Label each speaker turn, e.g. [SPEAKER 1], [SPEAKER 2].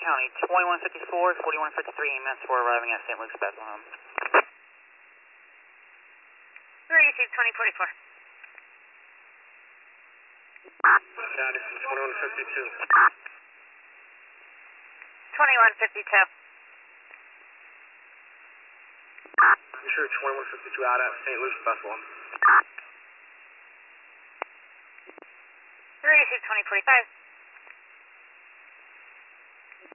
[SPEAKER 1] County, 2154, 4153 EMS for arriving at St. Luke's Bethlehem.
[SPEAKER 2] 362044.
[SPEAKER 3] County from 2152.
[SPEAKER 2] 2152.
[SPEAKER 3] You sure 2152 out at St. Luke's Bethlehem.
[SPEAKER 2] 362045.